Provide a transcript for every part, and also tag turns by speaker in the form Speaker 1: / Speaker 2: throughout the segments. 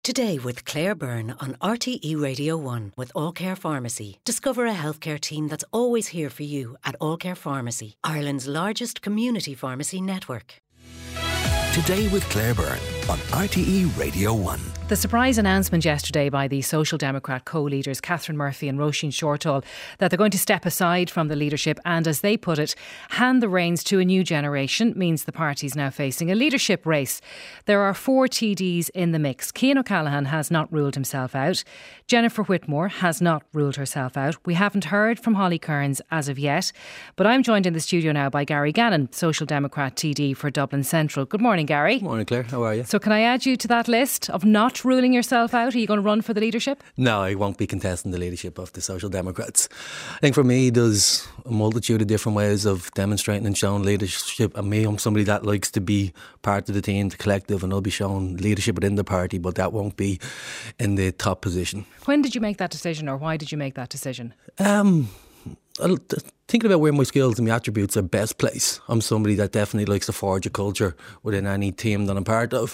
Speaker 1: Today with Claire Byrne on RTE Radio 1 with All Care Pharmacy. Discover a healthcare team that's always here for you at All Care Pharmacy, Ireland's largest community pharmacy network.
Speaker 2: Today with Claire Byrne on RTE Radio 1.
Speaker 3: The surprise announcement yesterday by the Social Democrat co-leaders Catherine Murphy and Roisin Shortall that they're going to step aside from the leadership and, as they put it, hand the reins to a new generation means the party is now facing a leadership race. There are 4 TDs in the mix. Cian O'Callaghan has not ruled himself out. Jennifer Whitmore has not ruled herself out. We haven't heard from Holly Cairns as of yet, but I'm joined in the studio now by Gary Gannon, Social Democrat TD for Dublin Central. Good morning, Gary.
Speaker 4: Good morning, Claire. How are you?
Speaker 3: So can I add you to that list of not ruling yourself out? Are you going to run for the leadership?
Speaker 4: No, I won't be contesting the leadership of the Social Democrats. I think for me, there's a multitude of different ways of demonstrating and showing leadership. And me, I'm somebody that likes to be part of the team, the collective, and I'll be showing leadership within the party, but that won't be in the top position.
Speaker 3: When did you make that decision, or why did you make that decision?
Speaker 4: Thinking about where my skills and my attributes are best placed, I'm somebody that definitely likes to forge a culture within any team that I'm part of.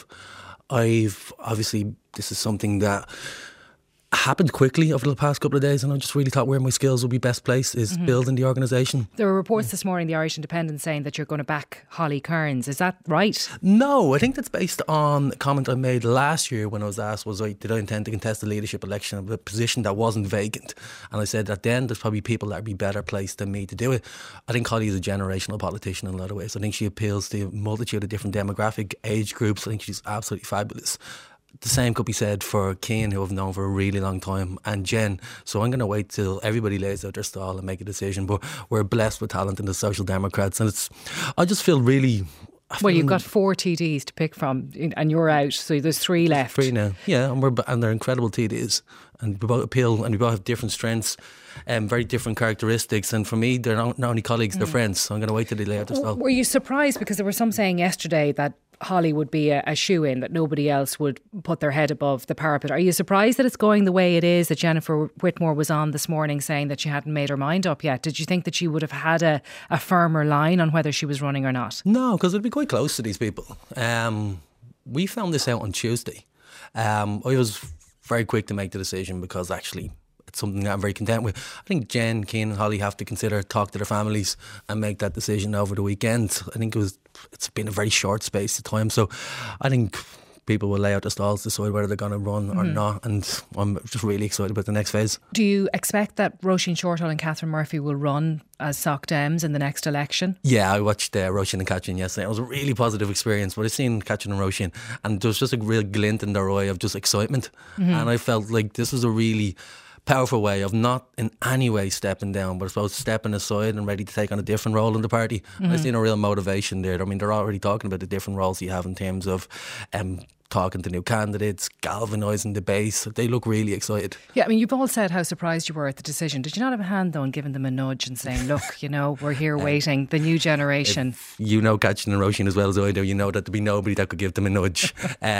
Speaker 4: This is something that happened quickly over the past couple of days, and I just really thought where my skills would be best placed is building the organisation.
Speaker 3: There were reports this morning, the Irish Independent, saying that you're going to back Holly Cairns. Is that right?
Speaker 4: No, I think that's based on a comment I made last year when I was asked, did I intend to contest the leadership election of a position that wasn't vacant? And I said that then there's probably people that would be better placed than me to do it. I think Holly is a generational politician in a lot of ways. I think she appeals to a multitude of different demographic age groups. I think she's absolutely fabulous. The same could be said for Cian, who I've known for a really long time, and Jen. So I'm going to wait till everybody lays out their stall and make a decision. But we're blessed with talent in the Social Democrats, and I just feel really...
Speaker 3: Well, you've got 4 TDs to pick from, and you're out, so there's 3 left.
Speaker 4: 3 now, yeah, and they're incredible TDs, and we both appeal, and we both have different strengths, very different characteristics. And for me, they're not only colleagues, they're friends. So I'm going to wait till they lay out their stall.
Speaker 3: Were you surprised, because there were some saying yesterday that Holly would be a shoe-in, that nobody else would put their head above the parapet? Are you surprised that it's going the way it is, that Jennifer Whitmore was on this morning saying that she hadn't made her mind up yet? Did you think that she would have had a firmer line on whether she was running or not?
Speaker 4: No, because it'd be quite close to these people. We found this out on Tuesday. I was very quick to make the decision because actually it's something that I'm very content with. I think Jen, Cian and Holly have to talk to their families and make that decision over the weekend. I think it's been a very short space of time, so I think people will lay out the stalls to decide whether they're going to run or not, and I'm just really excited about the next phase.
Speaker 3: Do you expect that Roisin Shortall and Catherine Murphy will run as Soc Dems in the next election? Yeah,
Speaker 4: I watched Roisin and Catherine yesterday. It was a really positive experience, but I've seen Catherine and Roisin, and there was just a real glint in their eye of just excitement, and I felt like this was a really powerful way of not in any way stepping down, but I suppose stepping aside and ready to take on a different role in the party. I've seen a real motivation there. I mean, they're already talking about the different roles you have in terms of talking to new candidates, galvanising the base. They look really excited.
Speaker 3: Yeah, I mean, you've all said how surprised you were at the decision. Did you not have a hand, though, in giving them a nudge and saying, look, we're here waiting, the new generation?
Speaker 4: You know Catherine and Roisin as well as I do. You know that there'd be nobody that could give them a nudge.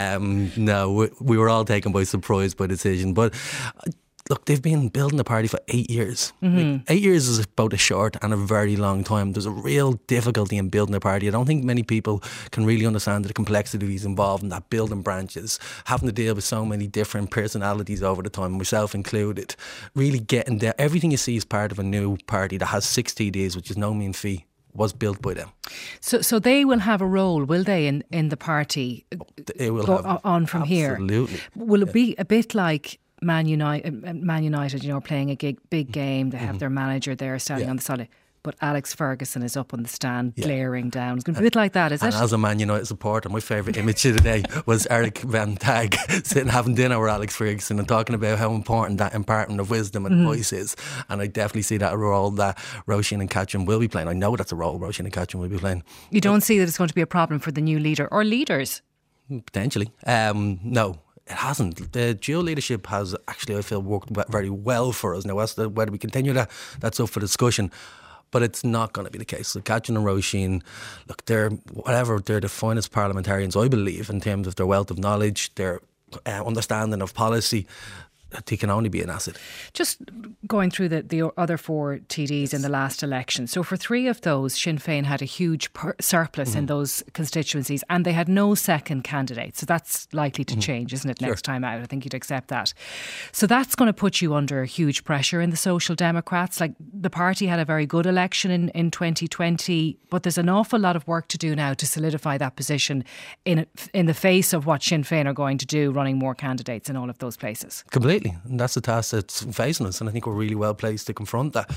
Speaker 4: No, we were all taken by surprise by the decision. But look, they've been building the party for 8 years. 8 years is both a short and a very long time. There's a real difficulty in building a party. I don't think many people can really understand the complexities involved in that, building branches, having to deal with so many different personalities over the time, myself included. Really getting there. Everything you see is part of a new party that has 6 TDs, which is no mean feat, was built by them.
Speaker 3: So they will have a role, will they, in the party?
Speaker 4: They will have
Speaker 3: on from here.
Speaker 4: Absolutely.
Speaker 3: Will it be a bit like Man United, playing a big game? They have their manager there standing on the side, but Alex Ferguson is up on the stand glaring down. It's going to be a bit like that, is it?
Speaker 4: And as a Man United supporter, my favourite image of the day was Eric Van Tag sitting having dinner with Alex Ferguson and talking about how important that imparting of wisdom and advice is. And I definitely see that a role that Roisin and Catherine will be playing. I know that's a role Roisin and Catherine will be playing.
Speaker 3: You don't see that it's going to be a problem for the new leader or leaders?
Speaker 4: Potentially. No. It hasn't. The dual leadership has actually, I feel, worked very well for us. Now, whether we continue that's up for discussion. But it's not going to be the case. So Catherine and Roisin, look, they're the finest parliamentarians, I believe, in terms of their wealth of knowledge, their understanding of policy. they can only be an asset.
Speaker 3: Just going through the other 4 TDs in the last election. So for 3 of those, Sinn Féin had a huge surplus in those constituencies, and they had no second candidate. So that's likely to change, isn't it, next time out? I think you'd accept that. So that's going to put you under huge pressure in the Social Democrats. Like, the party had a very good election in 2020, but there's an awful lot of work to do now to solidify that position in the face of what Sinn Féin are going to do, running more candidates in all of those places.
Speaker 4: Completely. And that's the task that's facing us, and I think we're really well placed to confront that.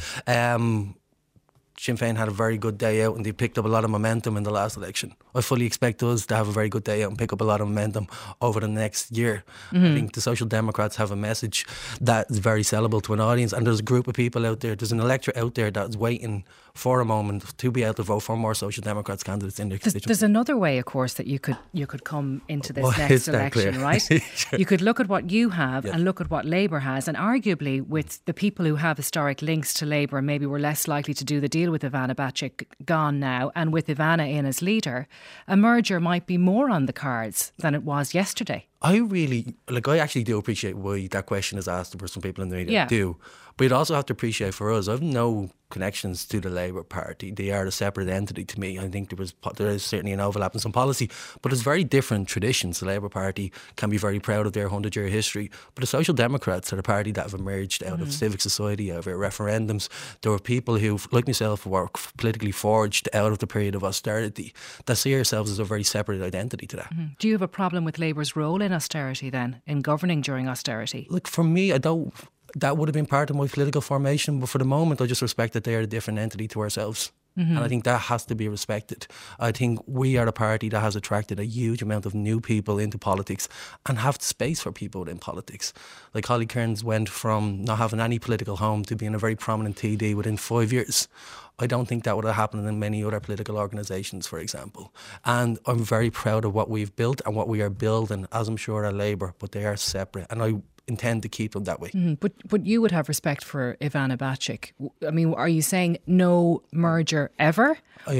Speaker 4: Sinn Féin had a very good day out and they picked up a lot of momentum in the last election. I fully expect us to have a very good day out and pick up a lot of momentum over the next year. I think the Social Democrats have a message that is very sellable to an audience, and there's a group of people out there, there's an electorate out there that's waiting for a moment to be able to vote for more Social Democrats candidates in their constituency.
Speaker 3: There's another way, of course, that you could come into this next election, right? Sure. You could look at what you have and look at what Labour has, and arguably with the people who have historic links to Labour, maybe we're less likely to do the deal with Ivana Bacik gone now, and with Ivana in as leader, a merger might be more on the cards than it was yesterday.
Speaker 4: I actually do appreciate why that question is asked for some people in the media. Do. But you'd also have to appreciate for us, I've no connections to the Labour Party. They are a separate entity to me. I think there is certainly an overlap in some policy, but it's very different traditions. The Labour Party can be very proud of their 100-year history, but the Social Democrats are a party that have emerged out of civic society, out of referendums. There were people who, like myself, were politically forged out of the period of austerity that see ourselves as a very separate identity to that.
Speaker 3: Do you have a problem with Labour's role in austerity then, in governing during austerity?
Speaker 4: Look, for me, I don't. That would have been part of my political formation, but for the moment I just respect that they're a different entity to ourselves. And I think that has to be respected. I think we are a party that has attracted a huge amount of new people into politics and have space for people in politics. Like Holly Cairns went from not having any political home to being a very prominent TD within 5 years. I don't think that would have happened in many other political organisations, for example. And I'm very proud of what we've built and what we are building, as I'm sure are Labour, but they are separate. And I intend to keep them that way.
Speaker 3: But you would have respect for Ivana Bacik. I mean, are you saying no merger ever?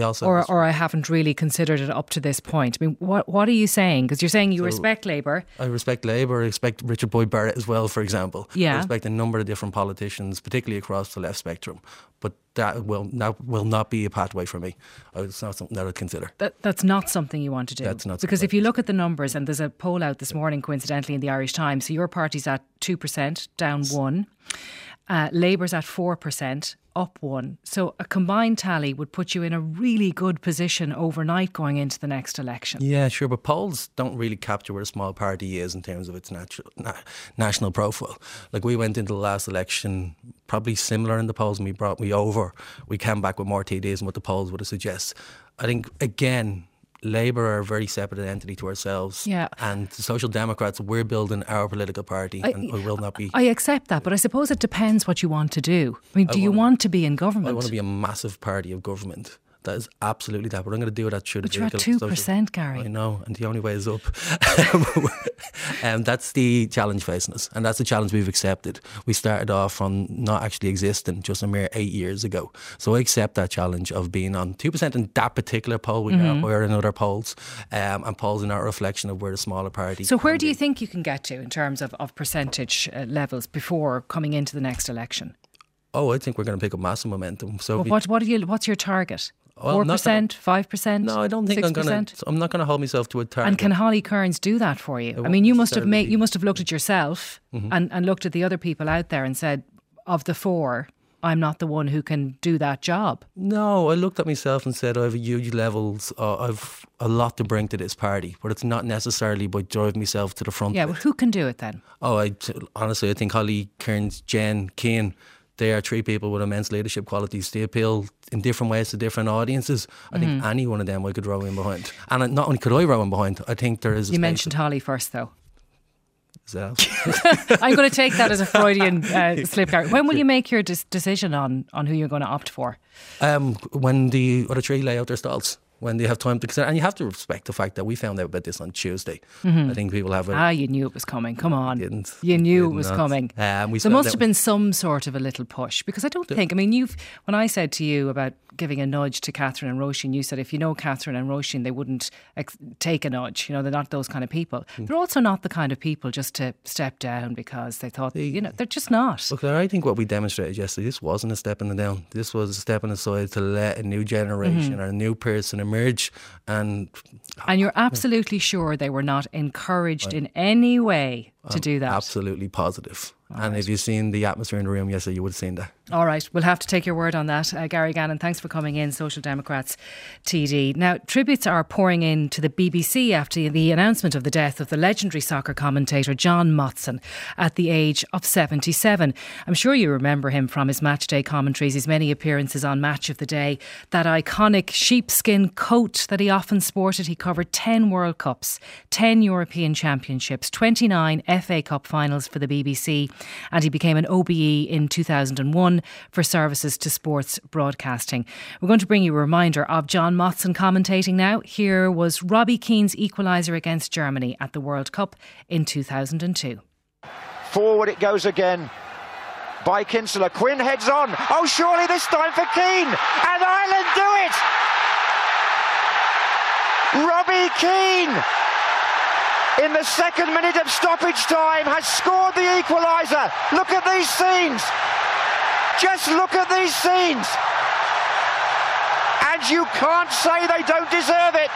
Speaker 3: Or I haven't really considered it up to this point. I mean, what are you saying? Because you're saying you respect Labour.
Speaker 4: I respect Labour. I respect Richard Boyd Barrett as well, for example. I respect a number of different politicians, particularly across the left spectrum. But that will not be a pathway for me. It's not something that I'd consider.
Speaker 3: That's not something you want to do?
Speaker 4: That's not.
Speaker 3: Because if you look at the numbers, and there's a poll out this morning, coincidentally, in the Irish Times, so your party's at 2%, down 1%. Labour's at 4%, up 1%. So a combined tally would put you in a really good position overnight going into the next election.
Speaker 4: Yeah, sure, but polls don't really capture where a small party is in terms of its national profile. Like, we went into the last election probably similar in the polls, and we came back with more TDs than what the polls would have suggested. I think, again, Labour are a very separate entity to ourselves. And the Social Democrats, we're building our political party, and we will not be.
Speaker 3: I accept that, but I suppose it depends what you want to do. I mean, do you want to be in government?
Speaker 4: I want to be a massive party of government. That is absolutely that. But I'm going to do that through the political.
Speaker 3: But you're at 2%, Gary.
Speaker 4: I know, and the only way is up. That's the challenge facing us, and that's the challenge we've accepted. We started off from not actually existing just a mere 8 years ago. So I accept that challenge of being on 2% in that particular poll. We're in other polls, and polls are not a reflection of where the smaller party.
Speaker 3: So where do you think you can get to in terms of percentage levels before coming into the next election?
Speaker 4: I think we're going to pick up massive momentum. So
Speaker 3: what's your target?
Speaker 4: Well,
Speaker 3: 4%, 5%?
Speaker 4: No, I don't think
Speaker 3: 6%?
Speaker 4: I'm not going to hold myself to a target.
Speaker 3: And can Holly Cairns do that for you? I mean, you must have looked at yourself and looked at the other people out there and said, of the 4, I'm not the one who can do that job. No,
Speaker 4: I looked at myself and said I have huge levels. I've a lot to bring to this party, but it's not necessarily by driving myself to the front.
Speaker 3: Yeah, but who can do it then?
Speaker 4: Honestly, I think Holly Cairns, Jen, Keane, they are 3 people with immense leadership qualities. They appeal in different ways to different audiences. I think any one of them I could row in behind. And not only could I row in behind, I think there is a
Speaker 3: You mentioned Holly first, though.
Speaker 4: Is that?
Speaker 3: I'm going to take that as a Freudian slip, Gary. When will you make your decision on who you're going to opt for?
Speaker 4: When the other 3 lay out their stalls. when they have time to consider. And you have to respect the fact that we found out about this on Tuesday. I think people have
Speaker 3: you knew it was coming. Come on. You knew it was coming. There must have been some sort of a little push, because I don't think, I mean, when I said to you about giving a nudge to Catherine and Roisin, you said if you know Catherine and Roisin, they wouldn't take a nudge. You know, they're not those kind of people. They're also not the kind of people just to step down because they thought, they're just not.
Speaker 4: Look, I think what we demonstrated yesterday, this wasn't a step in the down. This was a step on the side to let a new generation or a new person emerge. And
Speaker 3: you're absolutely sure they were not encouraged in any way to do that?
Speaker 4: Absolutely positive. And if you've seen the atmosphere in the room yesterday, you would have seen that.
Speaker 3: All right, we'll have to take your word on that. Gary Gannon, thanks for coming in, Social Democrats TD. Now, tributes are pouring in to the BBC after the announcement of the death of the legendary soccer commentator John Motson at the age of 77. I'm sure you remember him from his matchday commentaries, his many appearances on Match of the Day, that iconic sheepskin coat that he often sported. He covered 10 World Cups, 10 European Championships, 29 FA Cup finals for the BBC, and he became an OBE in 2001 for services to sports broadcasting. We're going to bring you a reminder of John Motson commentating now. Here was Robbie Keane's equaliser against Germany at the World Cup in 2002.
Speaker 5: Forward it goes again by Kinsella. Quinn heads on. Oh, surely this time for Keane. And Ireland do it! Robbie Keane, in the second minute of stoppage time, has scored the equaliser. Look at these scenes. Just look at these scenes. And you can't say they don't deserve it.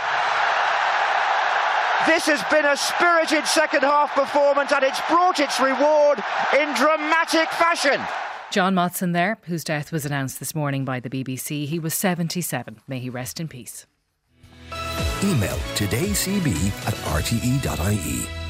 Speaker 5: This has been a spirited second half performance, and it's brought its reward in dramatic fashion.
Speaker 3: John Motson there, whose death was announced this morning by the BBC. He was 77. May he rest in peace.
Speaker 2: Email todaycb@rte.ie.